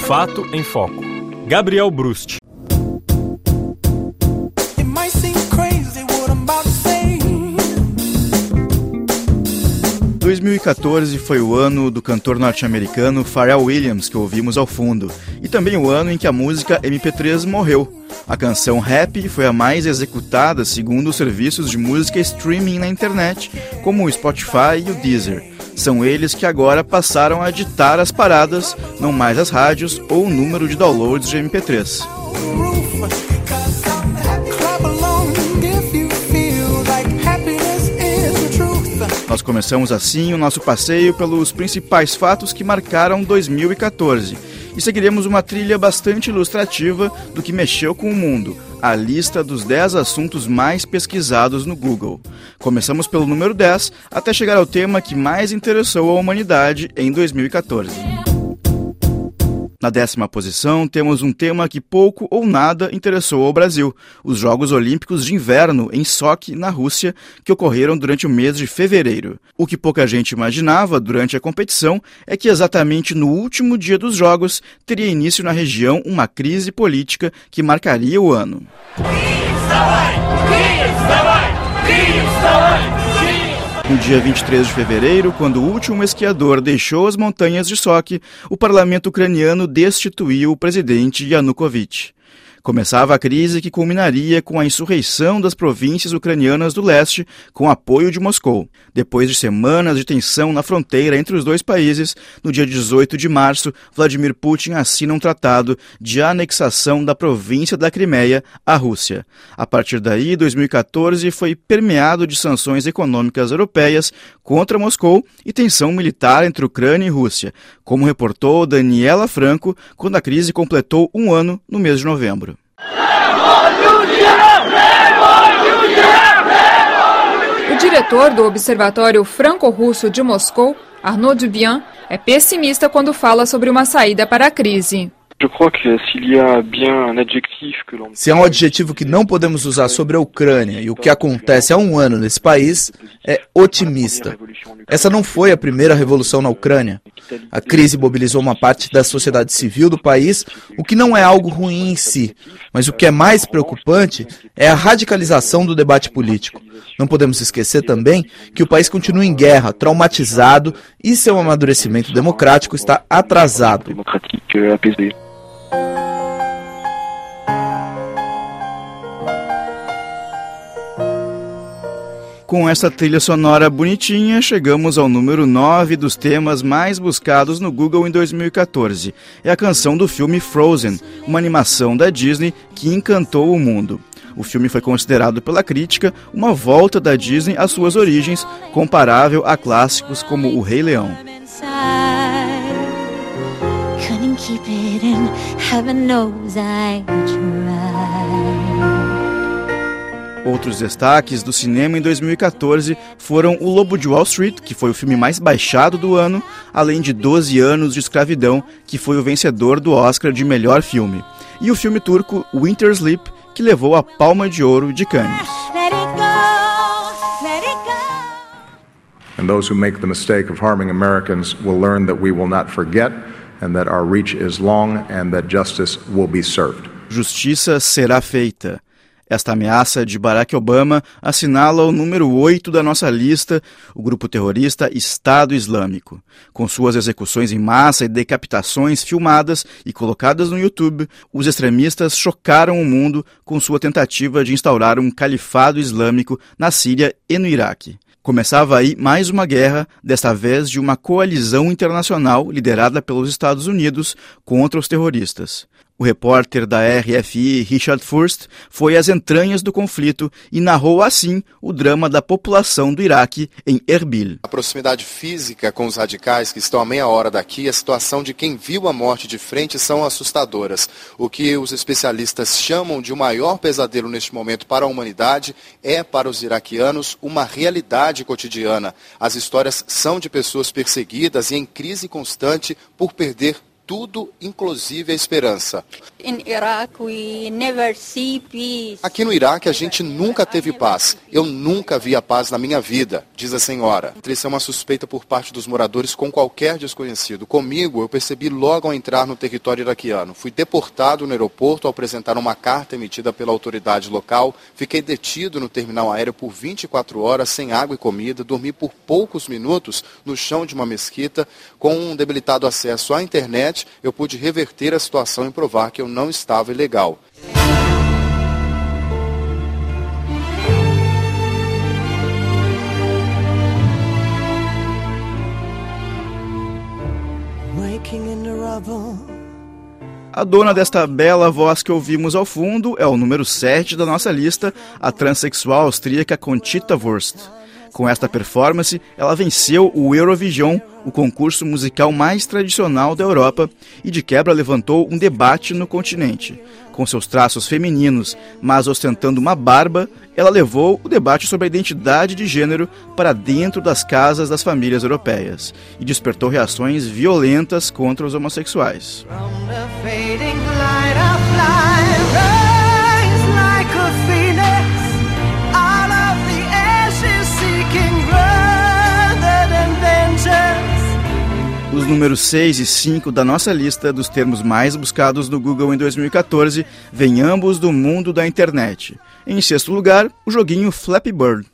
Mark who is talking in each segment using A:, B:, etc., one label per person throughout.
A: Fato em Foco. Gabriel Brust.
B: 2014 foi o ano do cantor norte-americano Pharrell Williams, que ouvimos ao fundo, e também o ano em que a música MP3 morreu. A canção Happy foi a mais executada segundo os serviços de música streaming na internet, como o Spotify e o Deezer. São eles que agora passaram a ditar as paradas, não mais as rádios ou o número de downloads de MP3. Nós começamos assim o nosso passeio pelos principais fatos que marcaram 2014 e seguiremos uma trilha bastante ilustrativa do que mexeu com o mundo, a lista dos 10 assuntos mais pesquisados no Google. Começamos pelo número 10 até chegar ao tema que mais interessou a humanidade em 2014. Na 10ª posição, temos um tema que pouco ou nada interessou ao Brasil, os Jogos Olímpicos de Inverno em Sochi, na Rússia, que ocorreram durante o mês de fevereiro. O que pouca gente imaginava durante a competição é que exatamente no último dia dos Jogos teria início na região uma crise política que marcaria o ano. No dia 23 de fevereiro, quando o último esquiador deixou as montanhas de Sochi, o parlamento ucraniano destituiu o presidente Yanukovych. Começava a crise que culminaria com a insurreição das províncias ucranianas do leste, com apoio de Moscou. Depois de semanas de tensão na fronteira entre os dois países, no dia 18 de março, Vladimir Putin assina um tratado de anexação da província da Crimeia à Rússia. A partir daí, 2014 foi permeado de sanções econômicas europeias contra Moscou e tensão militar entre Ucrânia e Rússia, como reportou Daniela Franco quando a crise completou um ano no mês de novembro.
C: O diretor do Observatório Franco-Russo de Moscou, Arnaud Dubian, é pessimista quando fala sobre uma saída para a crise.
D: Se há um adjetivo que não podemos usar sobre a Ucrânia e o que acontece há um ano nesse país, é otimista. Essa não foi a primeira revolução na Ucrânia. A crise mobilizou uma parte da sociedade civil do país, o que não é algo ruim em si. Mas o que é mais preocupante é a radicalização do debate político. Não podemos esquecer também que o país continua em guerra, traumatizado, e seu amadurecimento democrático está atrasado.
B: Com essa trilha sonora bonitinha, chegamos ao número 9 dos temas mais buscados no Google em 2014. É a canção do filme Frozen, uma animação da Disney que encantou o mundo. O filme foi considerado pela crítica uma volta da Disney às suas origens, comparável a clássicos como O Rei Leão. Outros destaques do cinema em 2014 foram O Lobo de Wall Street, que foi o filme mais baixado do ano, além de 12 anos de escravidão, que foi o vencedor do Oscar de melhor filme, e o filme turco Winter Sleep, que levou a Palma de Ouro de Cannes.
E: And those who make the mistake of harming Americans will learn that we will not forget and that our reach is long and that justice will be served.
B: Justiça será feita. Esta ameaça de Barack Obama assinala o número 8 da nossa lista, o grupo terrorista Estado Islâmico. Com suas execuções em massa e decapitações filmadas e colocadas no YouTube, os extremistas chocaram o mundo com sua tentativa de instaurar um califado islâmico na Síria e no Iraque. Começava aí mais uma guerra, desta vez de uma coalizão internacional liderada pelos Estados Unidos contra os terroristas. O repórter da RFI, Richard Furst, foi às entranhas do conflito e narrou assim o drama da população do Iraque em Erbil.
F: A proximidade física com os radicais que estão a meia hora daqui e a situação de quem viu a morte de frente são assustadoras. O que os especialistas chamam de o maior pesadelo neste momento para a humanidade é, para os iraquianos, uma realidade cotidiana. As histórias são de pessoas perseguidas e em crise constante por perder tudo, inclusive a esperança. Aqui no Iraque a gente nunca teve paz. Eu nunca vi a paz na minha vida, diz a senhora. Isso é uma suspeita por parte dos moradores com qualquer desconhecido. Comigo, eu percebi logo ao entrar no território iraquiano. Fui deportado no aeroporto ao apresentar uma carta emitida pela autoridade local. Fiquei detido no terminal aéreo por 24 horas, sem água e comida. Dormi por poucos minutos no chão de uma mesquita. Com um debilitado acesso à internet, eu pude reverter a situação e provar que eu não estava ilegal.
B: A dona desta bela voz que ouvimos ao fundo é o número 7 da nossa lista, a transexual austríaca Conchita Wurst. Com esta performance, ela venceu o Eurovision, o concurso musical mais tradicional da Europa, e de quebra levantou um debate no continente. Com seus traços femininos, mas ostentando uma barba, ela levou o debate sobre a identidade de gênero para dentro das casas das famílias europeias e despertou reações violentas contra os homossexuais. Os números 6 e 5 da nossa lista dos termos mais buscados no Google em 2014 vêm ambos do mundo da internet. Em sexto lugar, o joguinho Flappy Bird.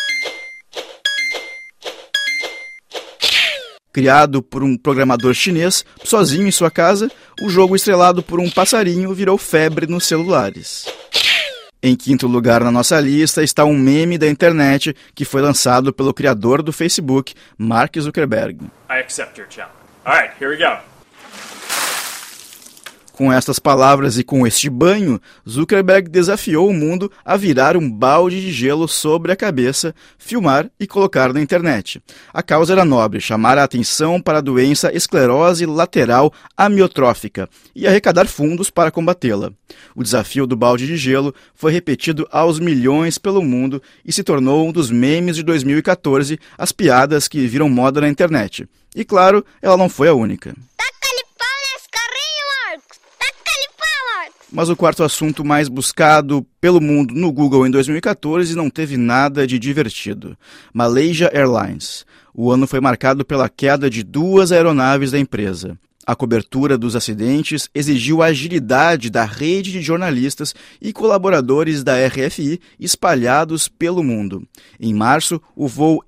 B: Criado por um programador chinês, sozinho em sua casa, o jogo estrelado por um passarinho virou febre nos celulares. Em quinto lugar na nossa lista está um meme da internet que foi lançado pelo criador do Facebook, Mark Zuckerberg.
A: I accept your challenge. All right, here we go.
B: Com estas palavras e com este banho, Zuckerberg desafiou o mundo a virar um balde de gelo sobre a cabeça, filmar e colocar na internet. A causa era nobre, chamar a atenção para a doença esclerose lateral amiotrófica e arrecadar fundos para combatê-la. O desafio do balde de gelo foi repetido aos milhões pelo mundo e se tornou um dos memes de 2014, as piadas que viram moda na internet. E claro, ela não foi a única. Mas o quarto assunto mais buscado pelo mundo no Google em 2014 não teve nada de divertido. Malaysia Airlines. O ano foi marcado pela queda de 2 aeronaves da empresa. A cobertura dos acidentes exigiu a agilidade da rede de jornalistas e colaboradores da RFI espalhados pelo mundo. Em março, o voo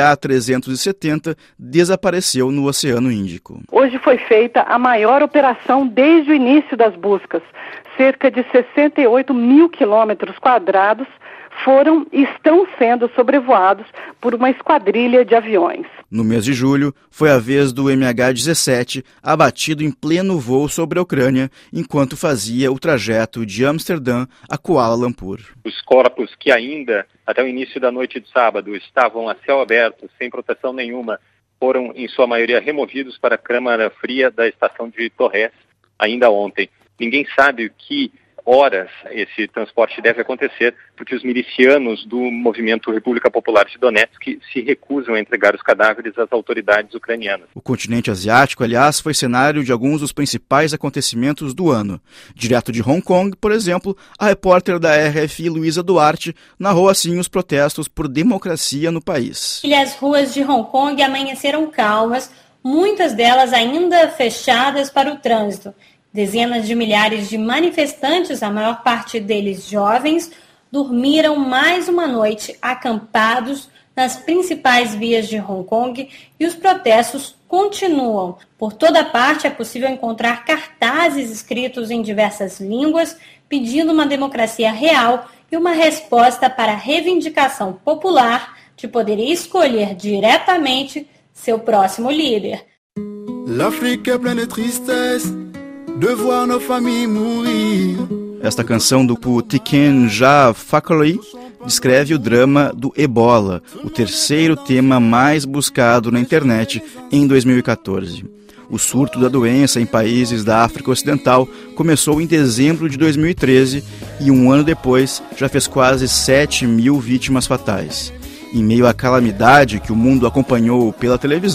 B: MH370 desapareceu no Oceano Índico.
G: Hoje foi feita a maior operação desde o início das buscas. Cerca de 68 mil quilômetros quadrados foram e estão sendo sobrevoados por uma esquadrilha de aviões.
B: No mês de julho, foi a vez do MH17 abatido em pleno voo sobre a Ucrânia, enquanto fazia o trajeto de Amsterdã a Kuala Lumpur.
H: Os corpos que ainda, até o início da noite de sábado, estavam a céu aberto, sem proteção nenhuma, foram, em sua maioria, removidos para a câmara fria da estação de Torres, ainda ontem. Ninguém sabe o que horas esse transporte deve acontecer, porque os milicianos do movimento República Popular de Donetsk se recusam a entregar os cadáveres às autoridades ucranianas.
B: O continente asiático, aliás, foi cenário de alguns dos principais acontecimentos do ano. Direto de Hong Kong, por exemplo, a repórter da RFI, Luísa Duarte, narrou assim os protestos por democracia no país.
I: As ruas de Hong Kong amanheceram calmas, muitas delas ainda fechadas para o trânsito. Dezenas de milhares de manifestantes, a maior parte deles jovens, dormiram mais uma noite acampados nas principais vias de Hong Kong e os protestos continuam. Por toda parte é possível encontrar cartazes escritos em diversas línguas pedindo uma democracia real e uma resposta para a reivindicação popular de poder escolher diretamente seu próximo líder.
J: L'Afrique est pleine de tristesse. De voir nos familles mourir.
B: Esta canção do Tiken Jah Fakoly descreve o drama do Ebola, o terceiro tema mais buscado na internet em 2014. O surto da doença em países da África Ocidental começou em dezembro de 2013 e um ano depois já fez quase 7 mil vítimas fatais. Em meio à calamidade que o mundo acompanhou pela televisão,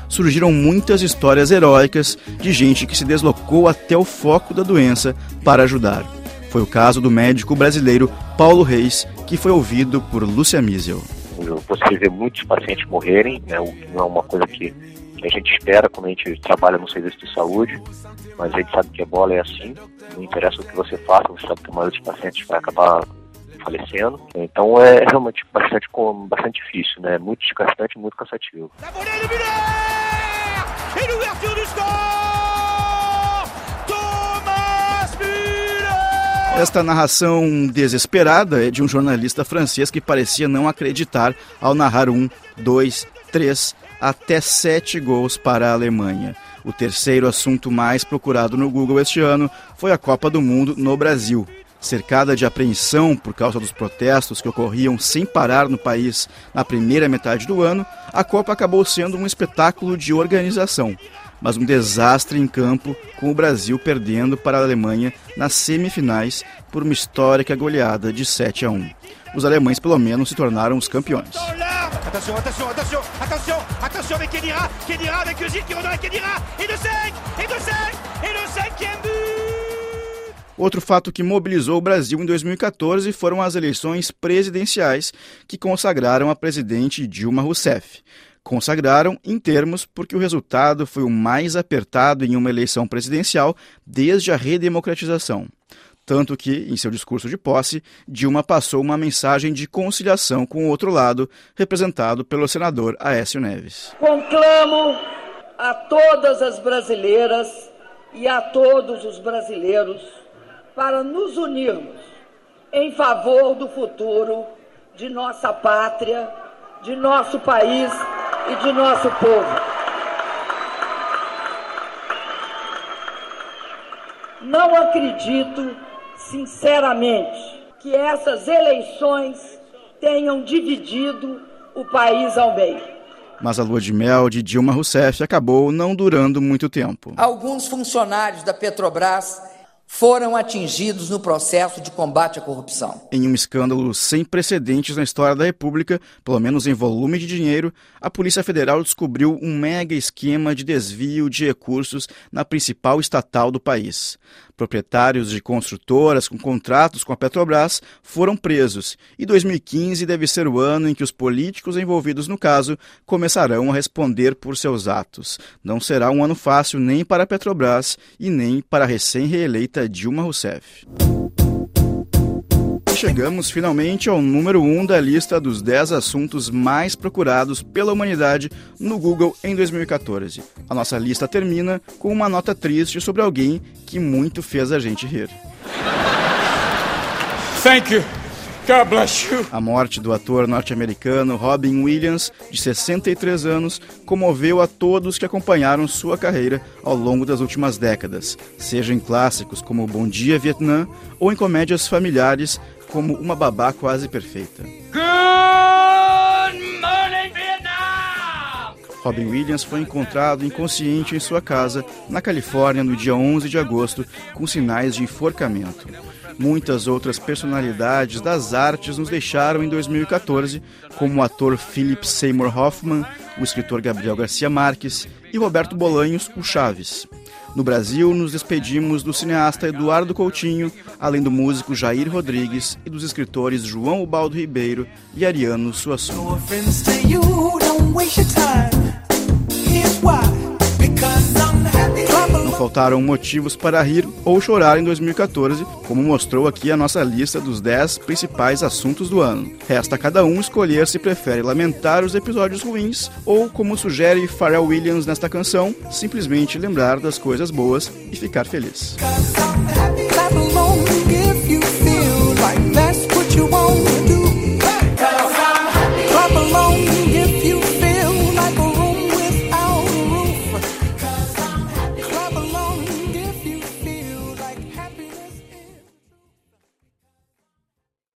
B: surgiram muitas histórias heróicas de gente que se deslocou até o foco da doença para ajudar. Foi o caso do médico brasileiro Paulo Reis, que foi ouvido por Lúcia Miesel.
K: Você vê muitos pacientes morrerem, né, o que não é uma coisa que a gente espera quando a gente trabalha no serviço de saúde, mas a gente sabe que a ebola é assim, não interessa o que você faça, você sabe que a maioria dos pacientes vai acabar falecendo. Então é realmente bastante difícil, né? Muito desgastante, muito cansativo.
B: Esta narração desesperada é de um jornalista francês que parecia não acreditar ao narrar 1, 2, 3, até 7 gols para a Alemanha. O terceiro assunto mais procurado no Google este ano foi a Copa do Mundo no Brasil. Cercada de apreensão por causa dos protestos que ocorriam sem parar no país na primeira metade do ano, a Copa acabou sendo um espetáculo de organização, mas um desastre em campo, com o Brasil perdendo para a Alemanha nas semifinais por uma histórica goleada de 7-1. Os alemães, pelo menos, se tornaram os campeões.
L: Attention avec Khedira avec Özil qui redonne à Khedira et de 5 cinquième but.
B: Outro fato que mobilizou o Brasil em 2014 foram as eleições presidenciais que consagraram a presidente Dilma Rousseff. Consagraram em termos porque o resultado foi o mais apertado em uma eleição presidencial desde a redemocratização. Tanto que, em seu discurso de posse, Dilma passou uma mensagem de conciliação com o outro lado, representado pelo senador Aécio Neves.
M: Conclamo a todas as brasileiras e a todos os brasileiros para nos unirmos em favor do futuro de nossa pátria, de nosso país e de nosso povo. Não acredito, sinceramente, que essas eleições tenham dividido o país ao meio.
B: Mas a lua de mel de Dilma Rousseff acabou não durando muito tempo.
N: Alguns funcionários da Petrobras foram atingidos no processo de combate à corrupção.
B: Em um escândalo sem precedentes na história da República, pelo menos em volume de dinheiro, a Polícia Federal descobriu um mega esquema de desvio de recursos na principal estatal do país. Proprietários de construtoras com contratos com a Petrobras foram presos e 2015 deve ser o ano em que os políticos envolvidos no caso começarão a responder por seus atos. Não será um ano fácil nem para a Petrobras e nem para a recém-reeleita Dilma Rousseff. E chegamos finalmente ao número 1 da lista dos 10 assuntos mais procurados pela humanidade no Google em 2014. A nossa lista termina com uma nota triste sobre alguém que muito fez a gente rir.
L: Thank you. God bless you.
B: A morte do ator norte-americano Robin Williams, de 63 anos, comoveu a todos que acompanharam sua carreira ao longo das últimas décadas, seja em clássicos como Bom Dia Vietnã ou em comédias familiares como Uma Babá Quase Perfeita.
L: Good morning, Vietnam!
B: Robin Williams foi encontrado inconsciente em sua casa, na Califórnia, no dia 11 de agosto, com sinais de enforcamento. Muitas outras personalidades das artes nos deixaram em 2014, como o ator Philip Seymour Hoffman, o escritor Gabriel Garcia Marques e Roberto Bolanhos, o Chaves. No Brasil, nos despedimos do cineasta Eduardo Coutinho, além do músico Jair Rodrigues e dos escritores João Ubaldo Ribeiro e Ariano Suassuna. Não faltaram motivos para rir ou chorar em 2014, como mostrou aqui a nossa lista dos 10 principais assuntos do ano. Resta a cada um escolher se prefere lamentar os episódios ruins ou, como sugere Pharrell Williams nesta canção, simplesmente lembrar das coisas boas e ficar feliz.